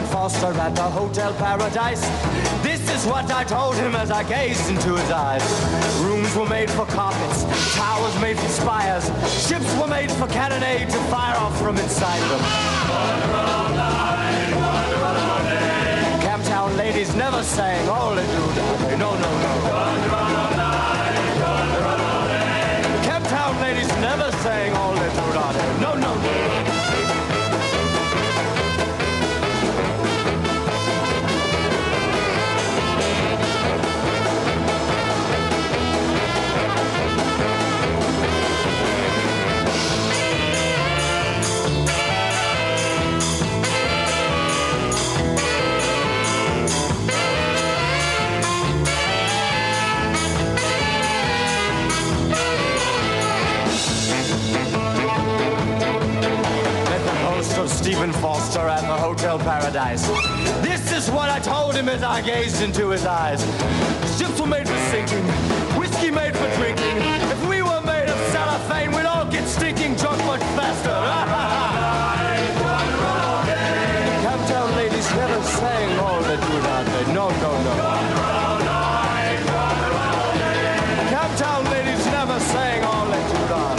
Stephen Foster at the Hotel Paradise. This is what I told him as I gazed into his eyes. Rooms were made for carpets, towers made for spires, ships were made for cannonade to fire off from inside them. Camptown ladies never sang all they do. No, no, no. Camptown ladies never sang all they do. No, no, no. Stephen Foster at the Hotel Paradise. This is what I told him as I gazed into his eyes. Ships were made for sinking, whiskey made for drinking. If we were made of cellophane, we'd all get stinking drunk much faster. Camptown ladies never sang all that do not. No, no, no. Camptown ladies never sang all that do not.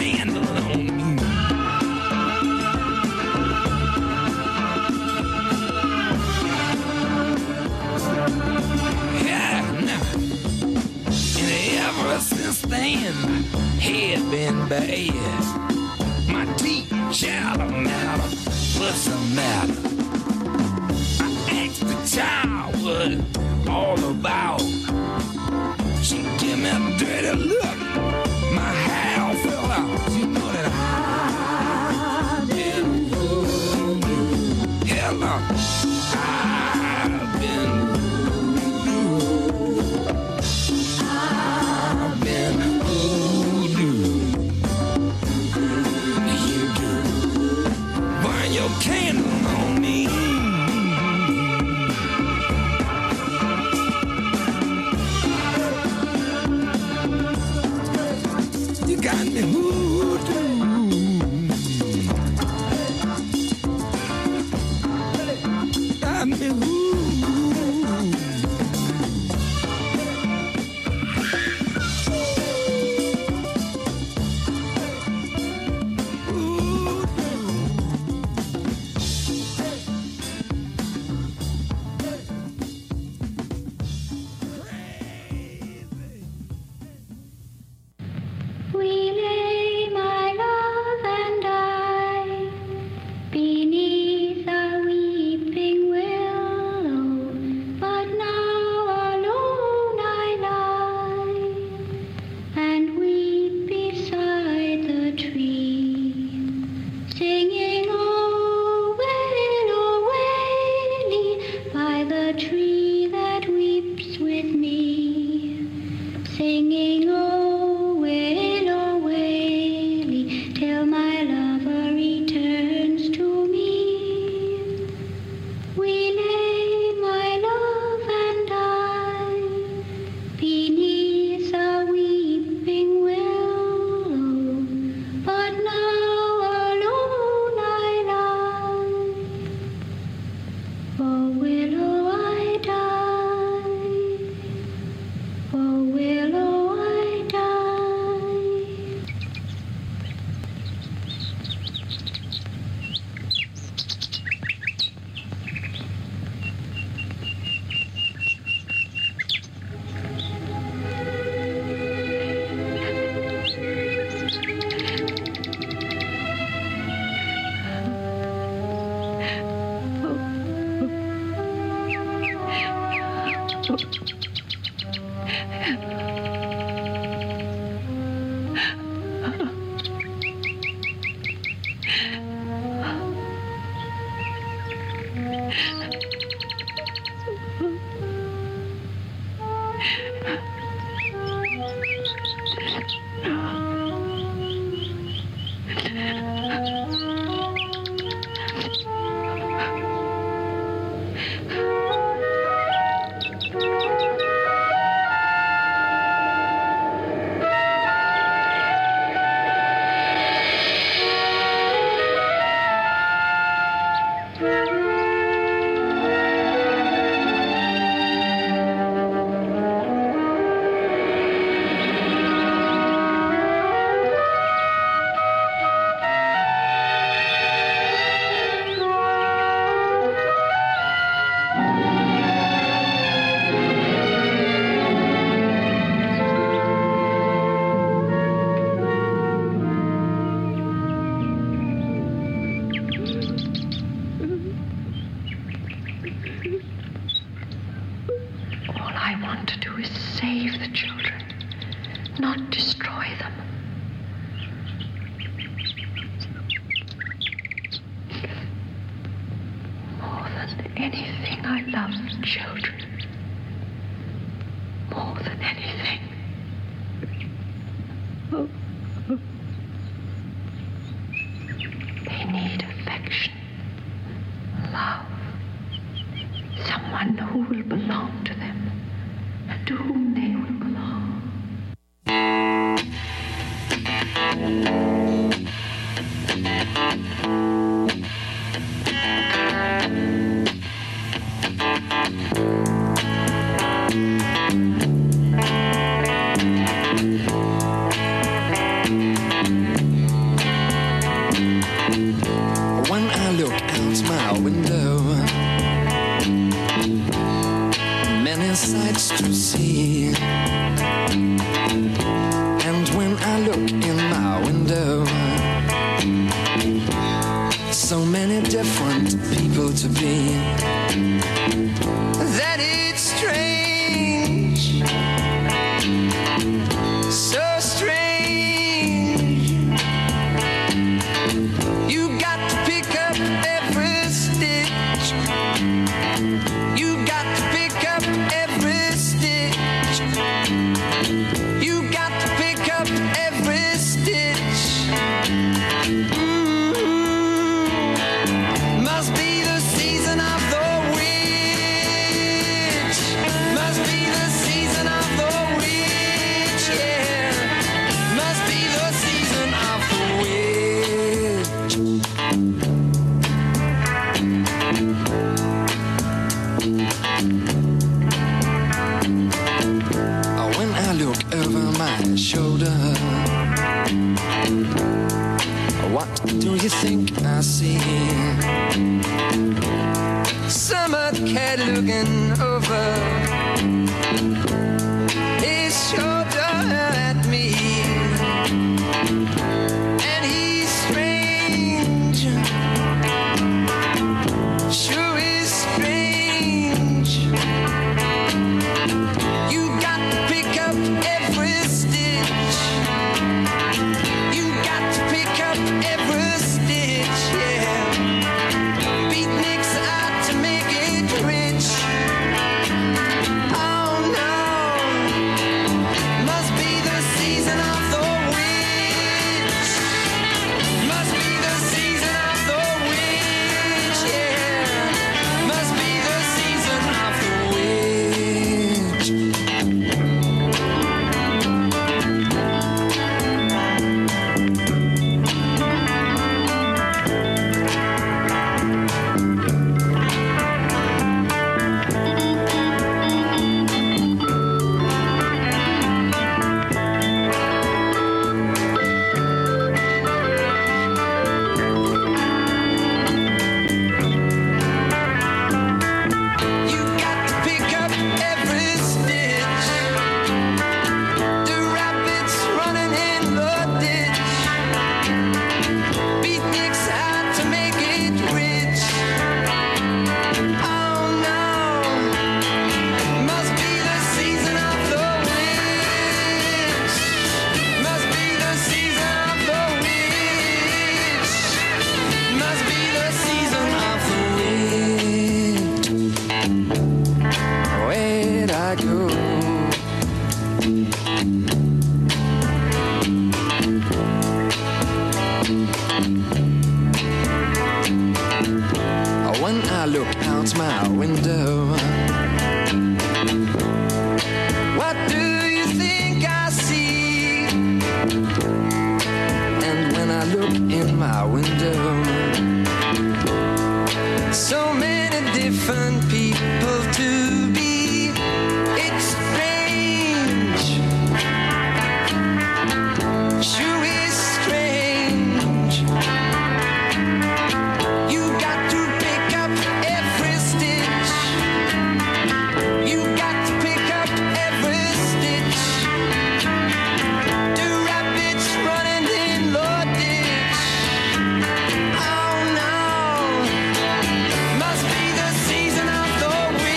candle on me. Yeah, now. And ever since then, my head been bad. My teeth chatter matter. What's the matter? I asked the child what it all about. She give me a dirty look. My hair fell out. You know that I've been voodoo. Hell no. I've been voodoo. I've been voodoo. You do. Burn your candle on me. Got me voodoo. Got me voodoo. many different people to be, that it's strange, so strange. You got to pick up every stitch. You got to pick up every stitch. You got to pick up every stitch. Must be the season of the witch. Must be the season of the witch, yeah. Must be the season of the witch. When I look over my shoulder, what do you think I see? Summer cat looking over his shoulder at me, and he's strange, sure is strange. You got to pick up every stitch. You got to pick up every stitch, yeah. Beatniks out to make it rich. Oh no, must be the season of the witch. Must be the season of the witch, yeah. Must be the season of the witch. You got to pick up every stitch. The rabbits running in the ditch. Beatniks out to make it rich. Oh no, must be the season of the witch. Must be the season of the witch. Must be the season of the witch. Where'd I go? When I look out my window, what do you think I see? And when I look in my window, so many different people to be. It's strange, sure is strange. You got to pick up every stitch. You got to pick up every stitch. The rabbits running in the ditch. Oh no, must be the season of the witch.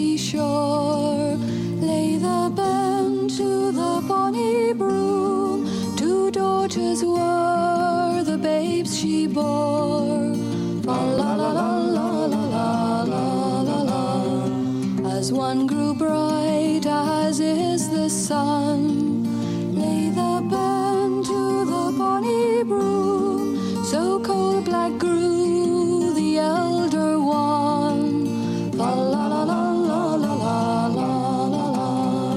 seashore lay the bend to the bonny broom. 2 daughters were the babes she bore. La la la la la la la la la. As one grew bright as is the sun, lay the bend to the bonny broom. So coal black grew the elder one. La la la la la la la la la la.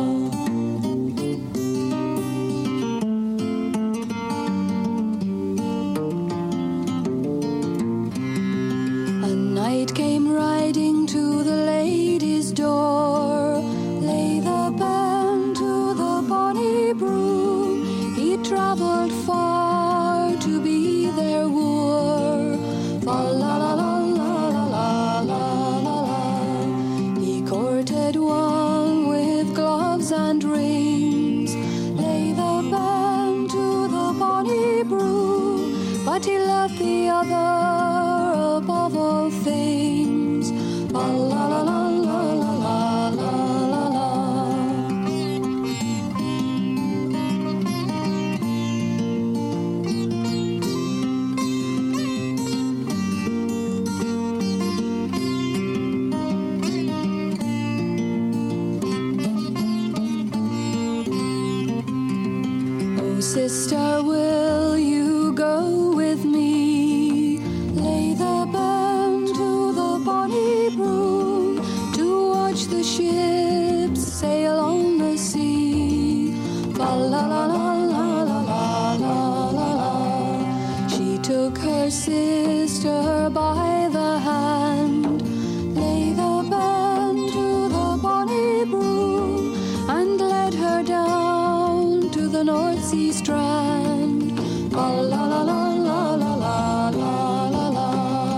A knight came riding to the lady's door. Lay the bend to the bonny broom. He travelled far to be their wooer. La la la la la la la la la. He courted one with gloves and rings. Lay the bend to the bonny broom, but he loved the other above all things. La la la la la la la la la. Oh, sister, will you go with me? Lay the bend to the bonny broom to watch the ships sail on the sea. La la la la la la la la la la. She took her sister by the hand. Lay the bend to the bonny broom and led her down to the North Sea strand. La la la la la la la la la la.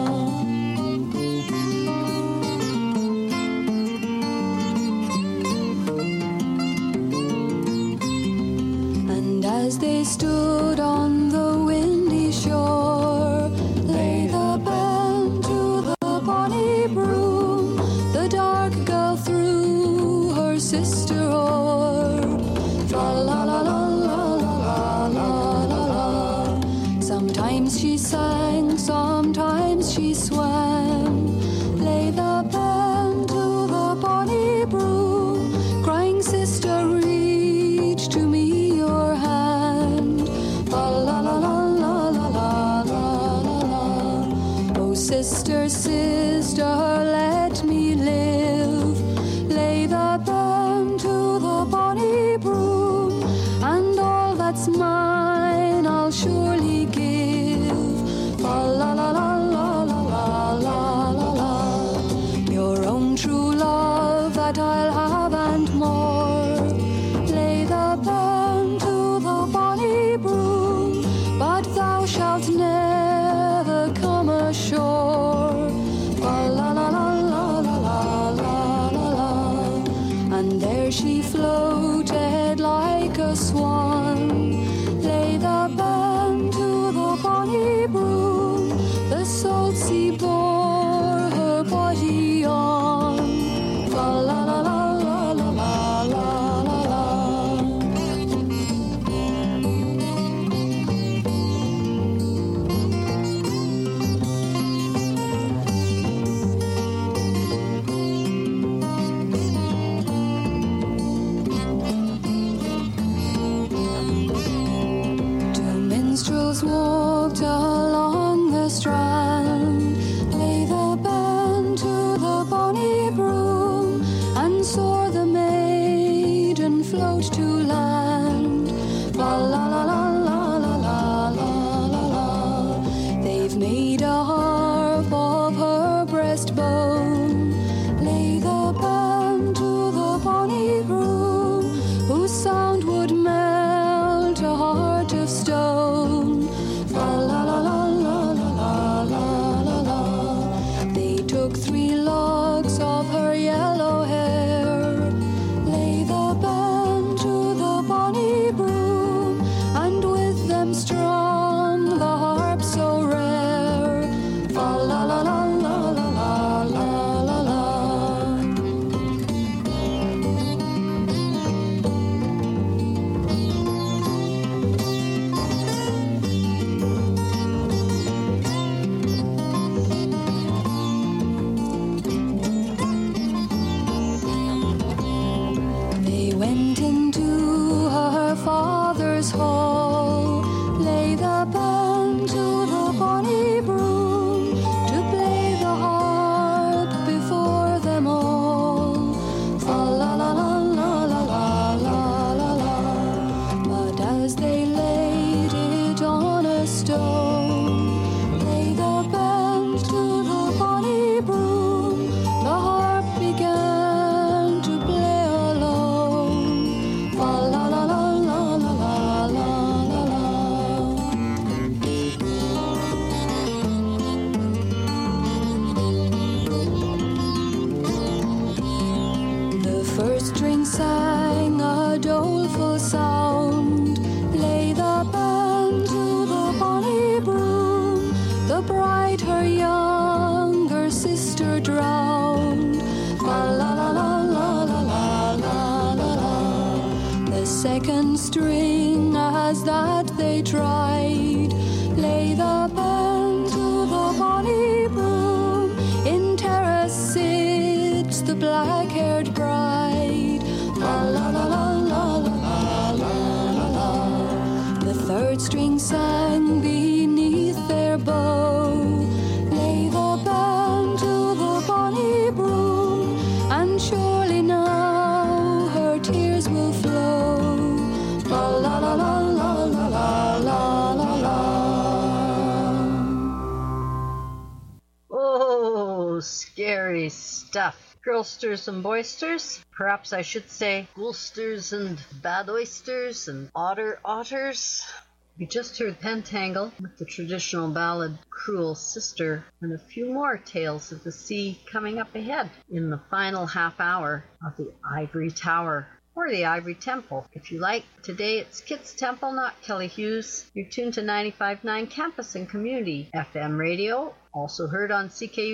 And as they stood on the windy shore, lay the bend to the bonny broom. The dark girl threw her sister o'er. La la la la la la la la la. Sometimes she sang, sometimes she swam. Lay the bend to the bonny broom, crying, sister, reach to me your hand. La la la la la la la la la la. Oh, sister, sister, let me live. Lay the bend to the bonny broom, and all that's mine I'll surely give. La la la la la la la la la. Your own true love that I'll have and more. Lay the bend to the bonny broom, but thou shalt never come ashore. La la la la la la la la la. And there she floated like a swan. Lay the bend to the bonny broom, the salt sea bore her body on. La la la la la la la la la la. first string sang a doleful sound. Play the band to the bonny broom. The bride her younger sister drowned. La la la la la la la la la la. The second string as that they tried. Lay the band to the bonny broom. In terrace sits the black-haired bride. La la la la la la la la la. The third string sang beneath their bow. Lay the band to the bonny broom, and surely now her tears will flow. La la la la la la la la la la. Oh, scary stuff. Girlsters and boysters, perhaps I should say ghoulsters and bad oysters and otters. We just heard Pentangle with the traditional ballad Cruel Sister, and a few more tales of the sea coming up ahead in the final half hour of the Ivory Tower, or the Ivory Temple, if you like. Today it's Kit's Temple, not Kelly Hughes. You're tuned to 95.9 Campus and Community FM radio, also heard on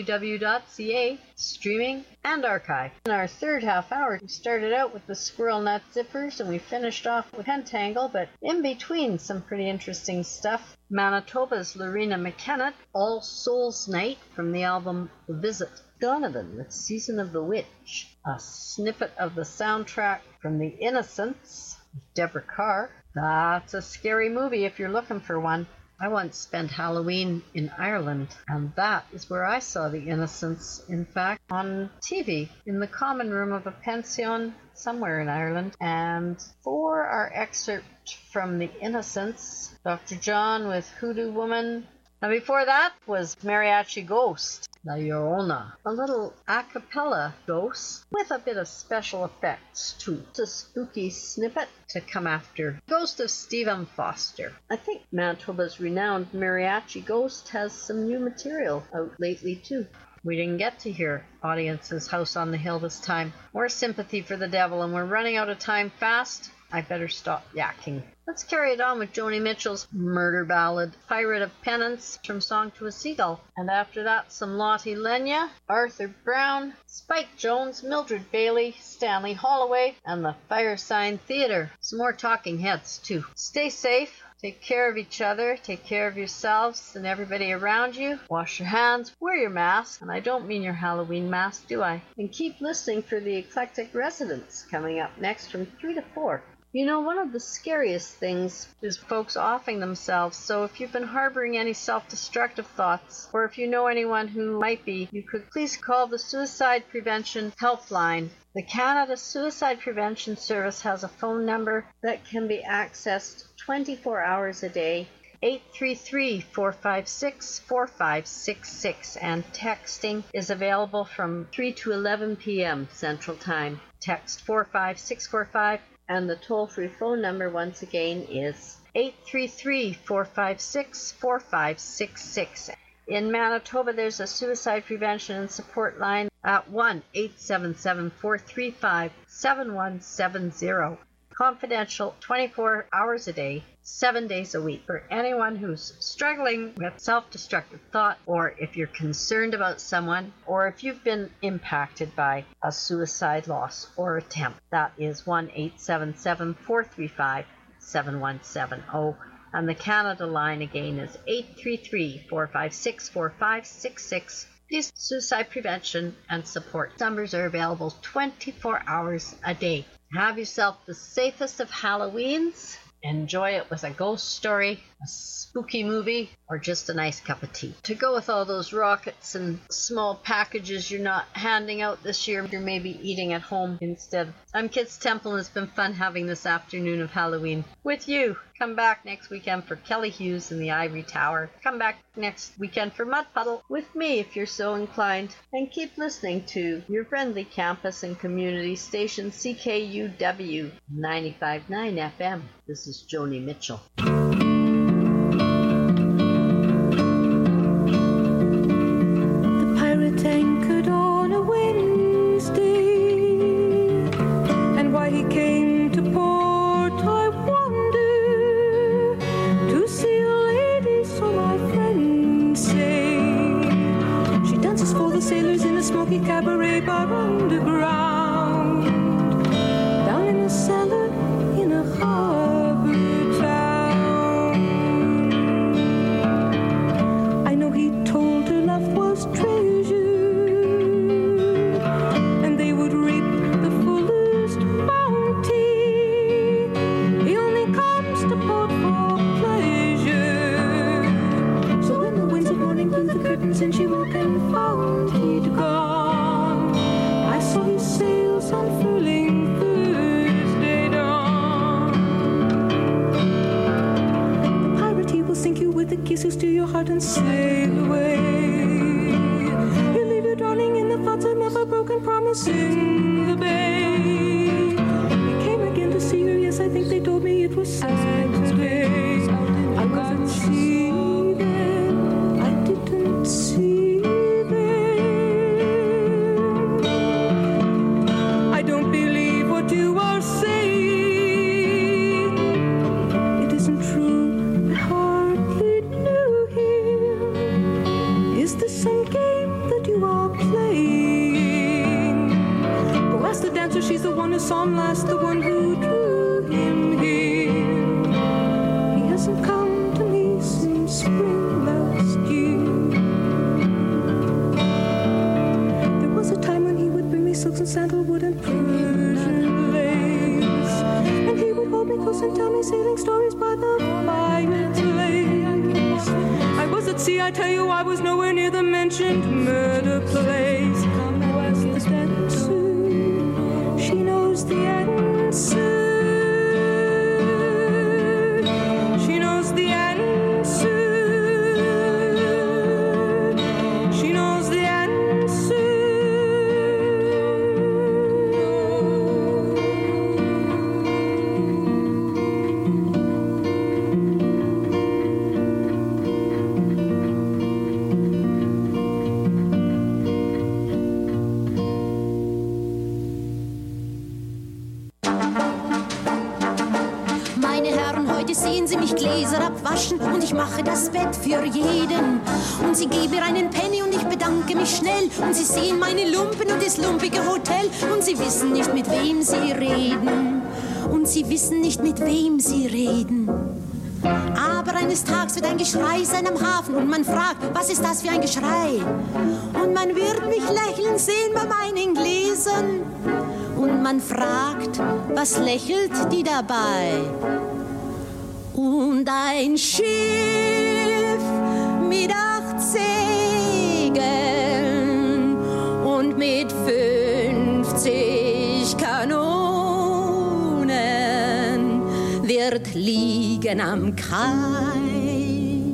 ckuw.ca, streaming and archive. In our third half hour, we started out with the Squirrel Nut Zippers and we finished off with Pentangle, but in between some pretty interesting stuff. Manitoba's Lorena McKenna, All Souls Night from the album The Visit. Donovan with Season of the Witch, a snippet of the soundtrack from The Innocents with Deborah Carr. That's a scary movie if you're looking for one. I once spent Halloween in Ireland, and that is where I saw The Innocents, in fact, on TV in the common room of a pension somewhere in Ireland. And for our excerpt from The Innocents, Dr. John with Hoodoo Woman. Now before that was Mariachi Ghost, La Llorona, a little a cappella ghost with a bit of special effects too. It's a spooky snippet to come after Ghost of Stephen Foster. I think Manitoba's renowned Mariachi Ghost has some new material out lately too. We didn't get to hear Audience's House on the Hill this time, or Sympathy for the Devil, and we're running out of time fast. I better stop yakking. Let's carry it on with Joni Mitchell's murder ballad, Pirate of Penance, from Song to a Seagull. And after that, some Lottie Lenya, Arthur Brown, Spike Jones, Mildred Bailey, Stanley Holloway, and the Firesign Theatre. Some more Talking Heads, too. Stay safe. Take care of each other, take care of yourselves and everybody around you. Wash your hands, wear your mask, and I don't mean your Halloween mask, do I? And keep listening for the Eclectic Residents coming up next from 3 to 4. You know, one of the scariest things is folks offing themselves, so if you've been harboring any self-destructive thoughts, or if you know anyone who might be, you could please call the Suicide Prevention Helpline. The Canada Suicide Prevention Service has a phone number that can be accessed 24 hours a day, 833-456-4566, and texting is available from 3 to 11 p.m. Central Time. Text 45645, and the toll-free phone number once again is 833-456-4566. In Manitoba, there's a suicide prevention and support line at 1-877-435-7170. Confidential, 24 hours a day, 7 days a week, for anyone who's struggling with self-destructive thought, or if you're concerned about someone, or if you've been impacted by a suicide loss or attempt. That is 1-877-435-7170. And the Canada line again is 833-456-4566. These suicide prevention and support numbers are available 24 hours a day. Have yourself the safest of Halloweens. Enjoy it with a ghost story, a spooky movie, or just a nice cup of tea. To go with all those rockets and small packages you're not handing out this year, you're maybe eating at home instead. I'm Kit's Temple, and it's been fun having this afternoon of Halloween with you. Come back next weekend for Kelly Hughes in the Ivory Tower. Come back next weekend for Mud Puddle with me if you're so inclined. And keep listening to your friendly campus and community station CKUW 95.9 FM. This is Joni Mitchell. The pirate anchored on a Wednesday gonna saw him last, the one who drew him here. He hasn't come to me since spring last year. There was a time when he would bring me silks and sandalwood and Persian lace, and he would hold me close and tell me sailing stories by the fireplace. I was at sea, I tell you, I was nowhere near the mentioned murder place. Come now, ask the dead Sue. She knows the answer. She knows the answer. She knows the answer. Sehen Sie mich Gläser abwaschen und ich mache das Bett für jeden. Und Sie geben mir einen Penny und ich bedanke mich schnell. Und Sie sehen meine Lumpen und das lumpige Hotel. Und Sie wissen nicht, mit wem Sie reden. Und Sie wissen nicht, mit wem Sie reden. Aber eines Tages wird ein Geschrei sein am Hafen und man fragt, was ist das für ein Geschrei? Und man wird mich lächeln sehen bei meinen Gläsern. Und man fragt, was lächelt die dabei? Und ein Schiff mit 8 Segeln und mit 50 Kanonen wird liegen am Kai.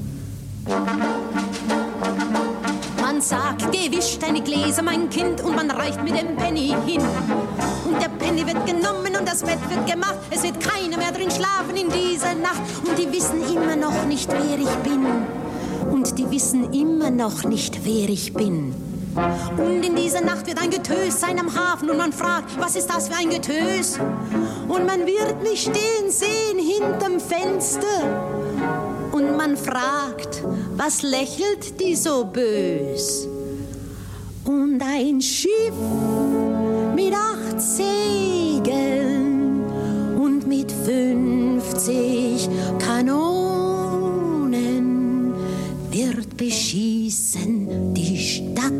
Man sagt, gewischt deine Gläser, mein Kind, und man reicht mit dem Penny hin. Und der Penny wird genommen und das Bett wird gemacht. Es wird keiner mehr drin schlafen in dieser Nacht. Und die wissen immer noch nicht, wer ich bin. Und die wissen immer noch nicht, wer ich bin. Und in dieser Nacht wird ein Getös sein am Hafen und man fragt, was ist das für ein Getös? Und man wird mich stehen sehen hinterm Fenster. Und man fragt, was lächelt die so bös? Und ein Schiff mit 8 Segeln und mit 50 Kanonen wird beschießen die Stadt.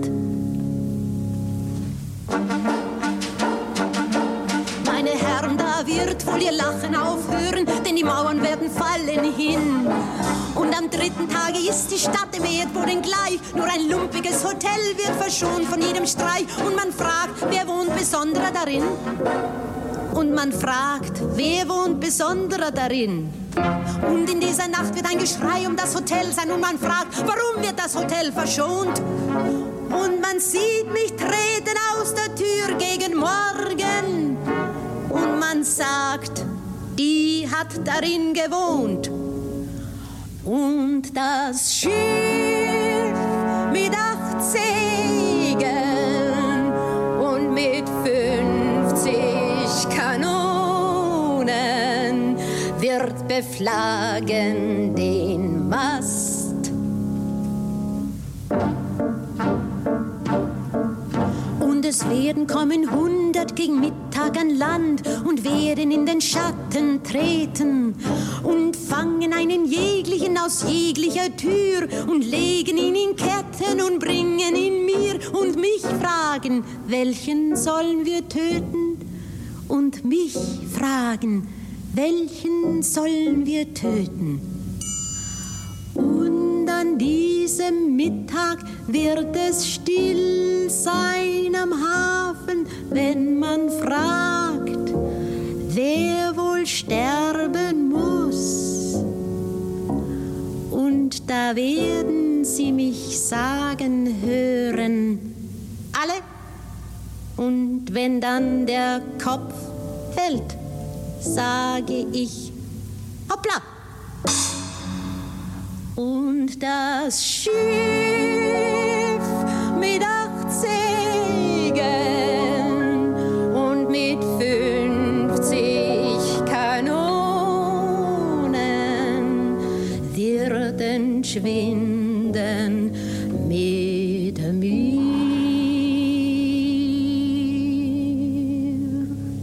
Meine Herren, da wird wohl ihr Lachen aufhören, denn die Mauern werden fallen hin. Und am 3. Tage ist die Stadt dem Erdboden gleich. Nur ein lumpiges Hotel wird verschont von jedem Streich. Und man fragt, wer wohnt besonderer darin? Und man fragt, wer wohnt besonderer darin? Und in dieser Nacht wird ein Geschrei um das Hotel sein. Und man fragt, warum wird das Hotel verschont? Und man sieht mich treten aus der Tür gegen Morgen. Und man sagt, die hat darin gewohnt. Und das Schiff mit 8 Segeln und mit 50 Kanonen wird beflaggen den Mast. Und es werden kommen 100 gegen Mittag an Land und werden in den Schatten treten und fangen einen jeglichen aus jeglicher Tür und legen ihn in Ketten und bringen ihn mir und mich fragen, welchen sollen wir töten? Und mich fragen, welchen sollen wir töten? Und an diesem Mittag wird es still sein am Hafen, wenn man fragt, wer wohl sterben muss. Und da werden sie mich sagen hören, alle. Und wenn dann der Kopf fällt, sage ich, hoppla. Und das Schiff mit 8 Segeln und mit 50 Kanonen werden schwinden mit mir.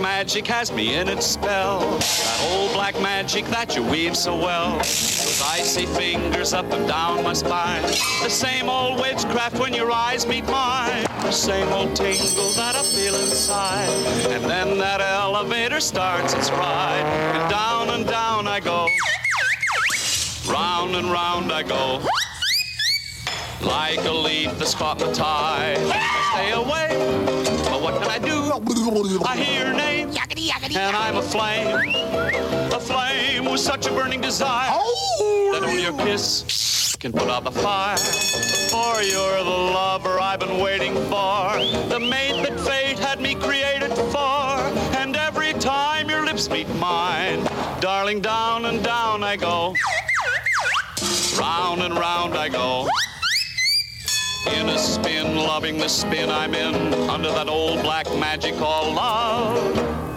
magic has me in its spell. That old black magic that you weave so well. Those icy fingers up and down my spine. The same old witchcraft when your eyes meet mine. The same old tingle that I feel inside. And then that elevator starts its ride. And down I go. Round and round I go. Like a leaf that's caught in the tide. I stay away, but what can I do? I hear your name, and I'm a flame with such a burning desire that only your kiss can put out the fire. For you're the lover I've been waiting for, the mate that fate had me created for. And every time your lips meet mine, darling, down and down I go. Round and round I go. In a spin, loving the spin I'm in, under that old black magic called love.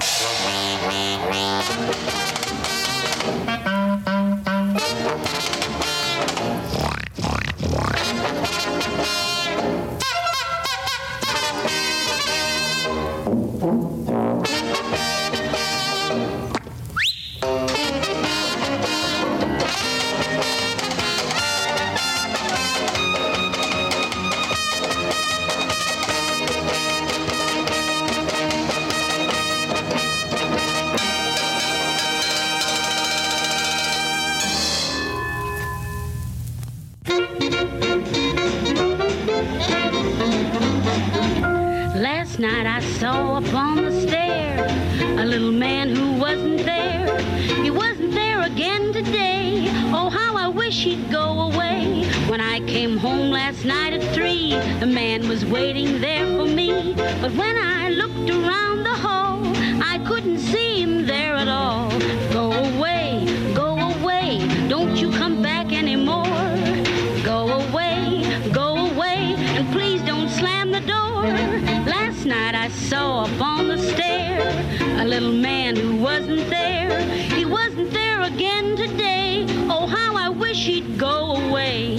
Last night I saw upon the stair a little man who wasn't there. He wasn't there again today. Oh, how I wish he'd go away. When I came home last night at 3, the man was waiting there for me. But when I looked around the hall, I couldn't see him there at all. Go away, don't you come back anymore. Go away, and please don't slam the door. Last night I saw up on the stair a little man who wasn't there. He wasn't there again today. Oh, how I wish he'd go away.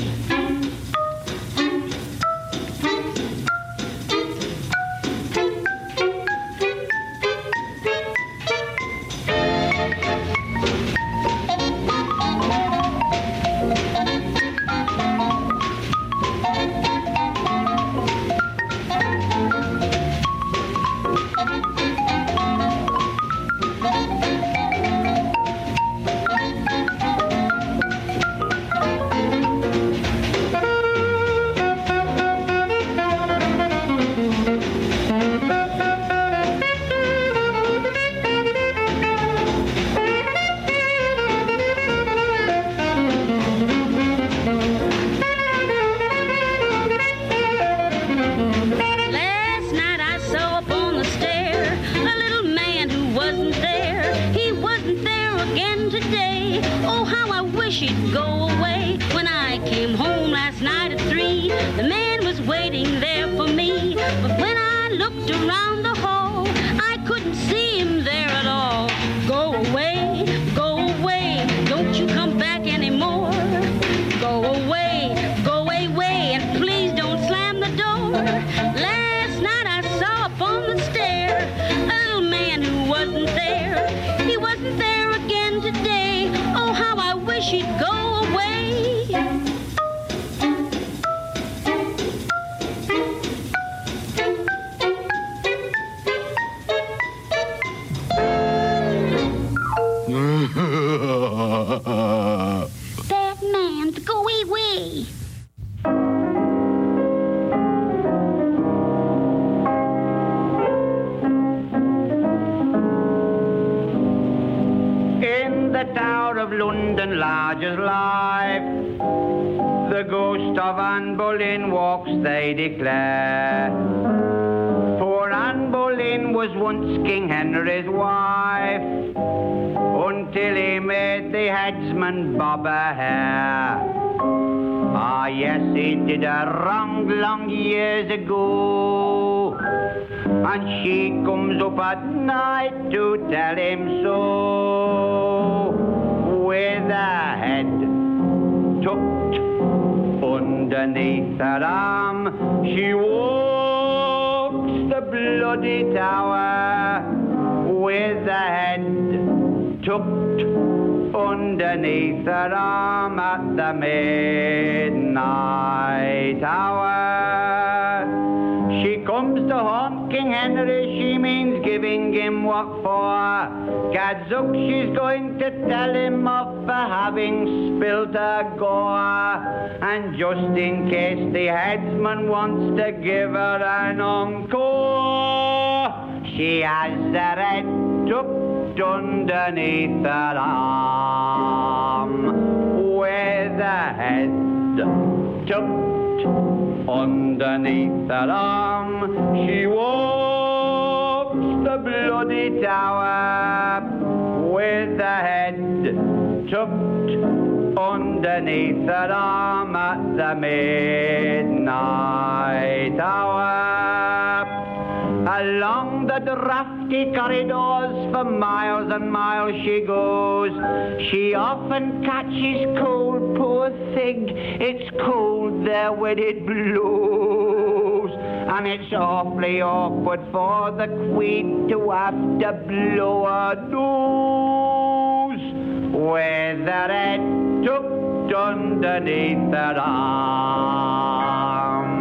They declare. For Anne Boleyn was once King Henry's wife, until he made the headsman bob her hair. Ah, yes, he did a wrong long years ago, and she comes up at night to tell him so, with her head tucked underneath her arm. She walks the bloody tower underneath her arm at the midnight hour. She comes to haunt King Henry, she means giving him what for. Gadzook, she's going to tell him off for having spilt her gore. And just in case the headsman wants to give her an encore, she has her head tucked underneath her arm. With her head tucked underneath her arm, she walks the bloody tower. With her head tucked underneath her arm at the midnight hour. Along the drafty corridors for miles and miles she goes. She often catches cold, poor thing. It's cold there when it blows. And it's awfully awkward for the Queen to have to blow her nose with her head tucked underneath her arm.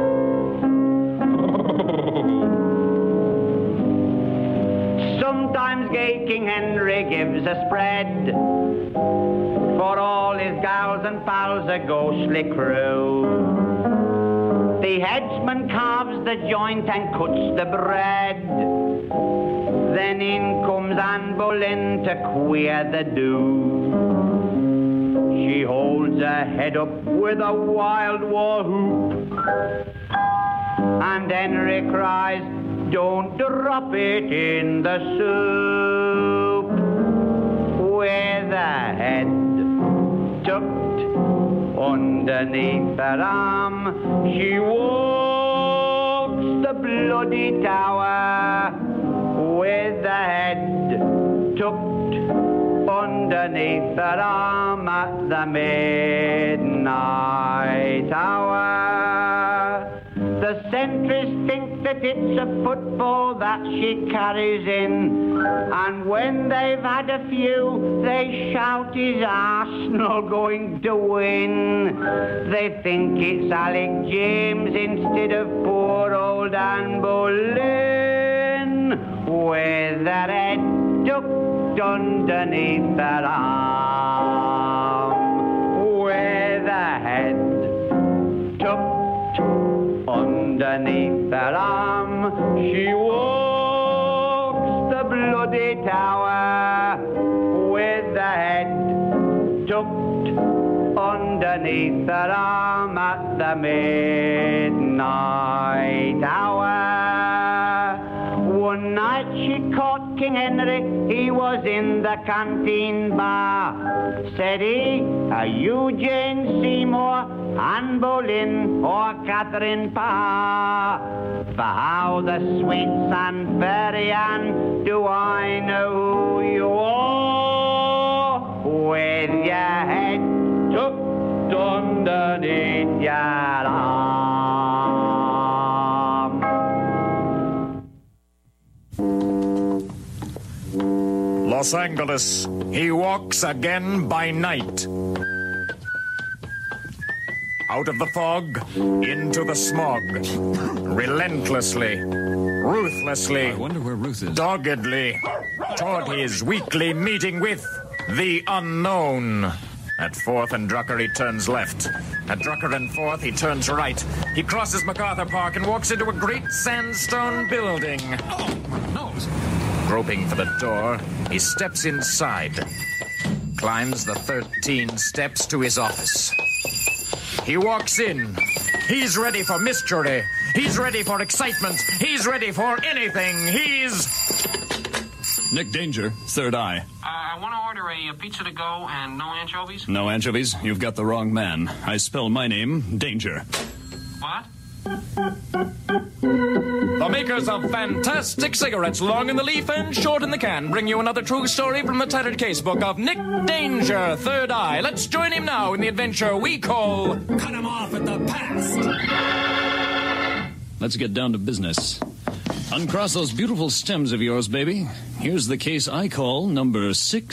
Sometimes gay King Henry gives a spread. For all his gals and pals a ghostly crew. The headsman carves the joint and cuts the bread. Then in comes Anne Boleyn to queer the do. She holds her head up with a wild war whoop. And Henry cries, "Don't drop it in the soup." With her head tucked underneath her arm, she walks the bloody tower. With her head tucked underneath her arm at the midnight hour. The sentries think that it's a football that she carries in, and when they've had a few, they shout, "Is Arsenal going to win?" They think it's Alec James instead of poor old Anne Boleyn, with her head tucked underneath her arm. With her head tucked underneath her arm, she walks the bloody tower. With her head tucked underneath her arm at the midnight hour. One night she caught King Henry, he was in the canteen bar. Said he, "Are you Jane Seymour, Anne Boleyn, or Catherine Parr? For how the sweet San Fairy Anne do I know who you are? With your head tucked underneath your arm." Los Angeles, he walks again by night. Out of the fog, into the smog. Relentlessly, ruthlessly, I wonder where Ruth is. Doggedly, toward his weekly meeting with the unknown. At 4th and Drucker, he turns left. At Drucker and 4th, he turns right. He crosses MacArthur Park and walks into a great sandstone building. Oh, my nose. Groping for the door, he steps inside. Climbs the 13 steps to his office. He walks in. He's ready for mystery. He's ready for excitement. He's ready for anything. He's... Nick Danger, Third Eye. I want to order a pizza to go and no anchovies. No anchovies? You've got the wrong man. I spell my name, Danger. What? The makers of fantastic cigarettes, long in the leaf and short in the can, bring you another true story from the tattered casebook of Nick Danger, Third Eye. Let's join him now in the adventure we call... Cut him off at the past! Let's get down to business. Uncross those beautiful stems of yours, baby. Here's the case I call number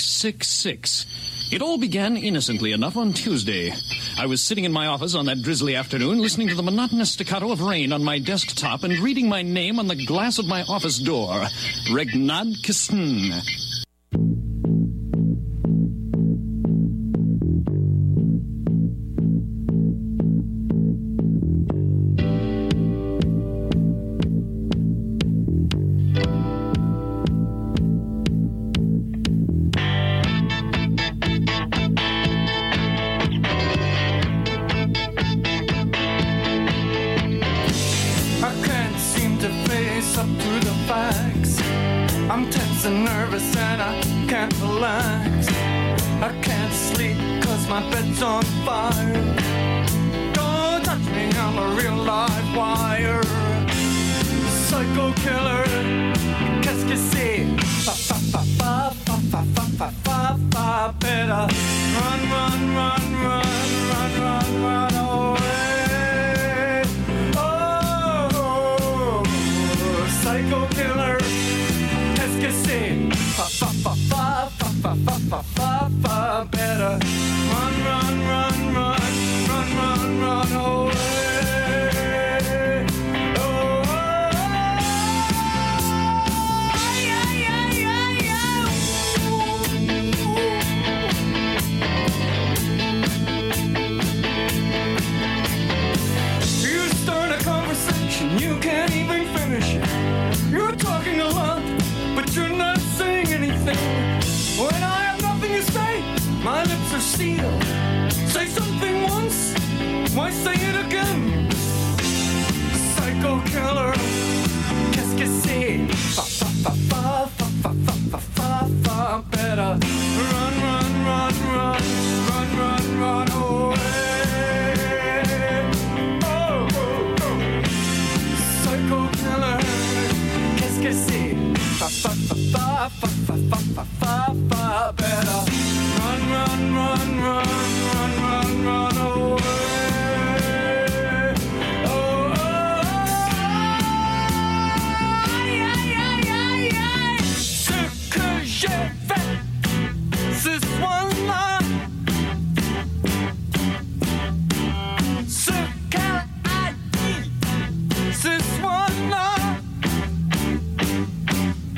666. It all began innocently enough on Tuesday. I was sitting in my office on that drizzly afternoon, listening to the monotonous staccato of rain on my desktop and reading my name on the glass of my office door. Regnad Kisn.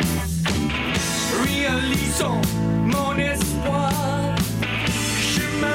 Réalisons mon espoir. Je me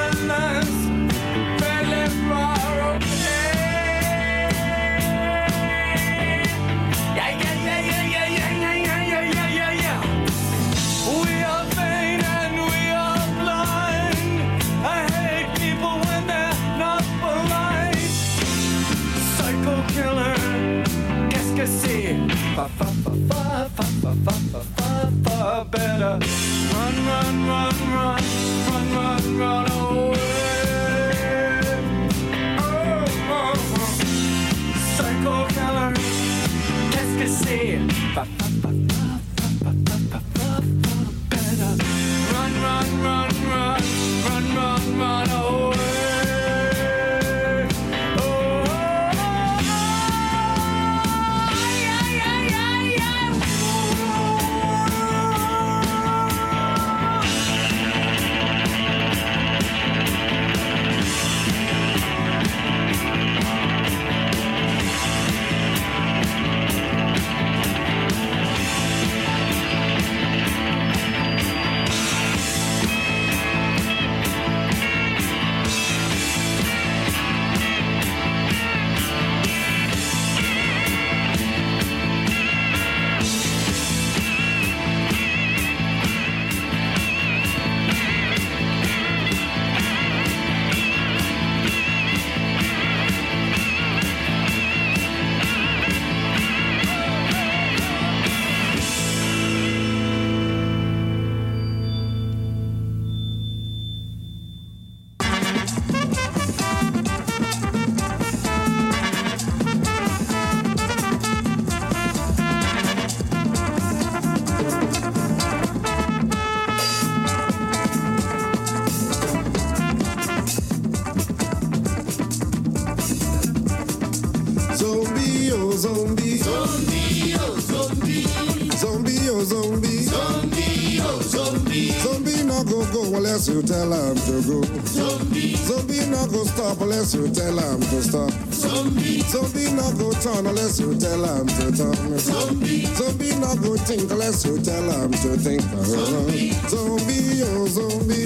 you tell him to go. Zombie not go stop unless you tell him to stop. Zombie not go turn unless you tell him to turn. Zombie not go think unless you tell him to think. Zombie, oh zombie.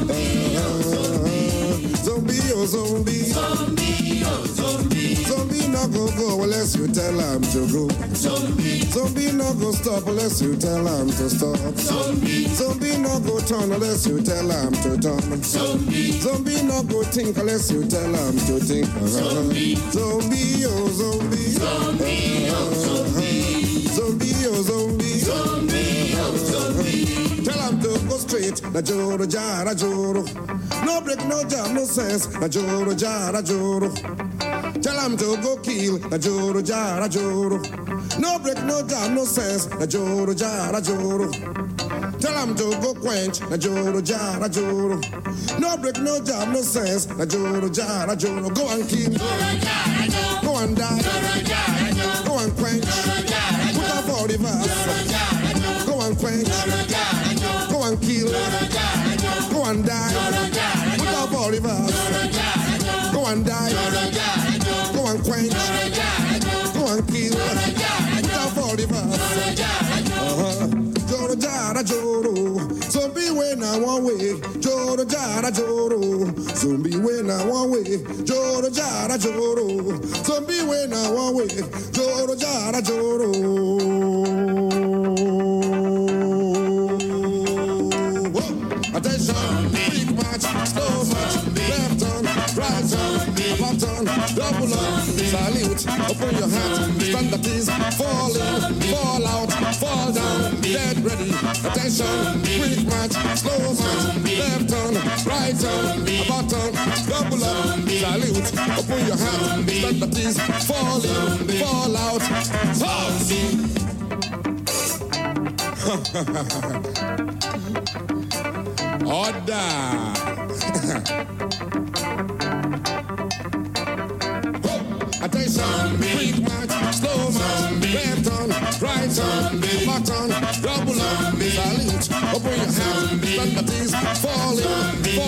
Zombie, oh zombie. Zombie not go go unless you tell him to go. Zombie not go stop unless you tell him to stop. Zombie not go turn unless you tell him to turn. Zombie not go think unless you tell him to think. Zombie, oh zombie. Zombie, oh zombie. Tell him to go straight. Na joro jara joro. No break, no jam, no sense. Na joro jara joro. Tell him to go kill. Na joro jara joro. No break, no jam, no sense. Na joro jara joro. Tell him to go quench. Na joro jara joro. No break, no jam, no sense. Na joro jara joro. Go and kill. Go and die. Go and quench. Put up all the verse. Go and quench. Go and kill. Go and die. Put up all the verse. Go and die. Go and quench. Go and kill. Put up all the verse. Joro jara joro. Zombie when I one way. Joro jara joro. Zombie when I one way. Joro jara joro. Zombie when I one way. Joro jara joro. Attention, big match, slow match, left on, right on, button, double up, salute, open your hat, stand at ease, fall in, fall out, fall down, dead ready. Attention, quick match, slow match, left on, right on, button, double up, salute, open your hat, stand at ease, fall in, fall out, pause. Order. Attention, quick match, slow match, left on, right on, button, double up, salute, open your hand, stand at ease, fall in,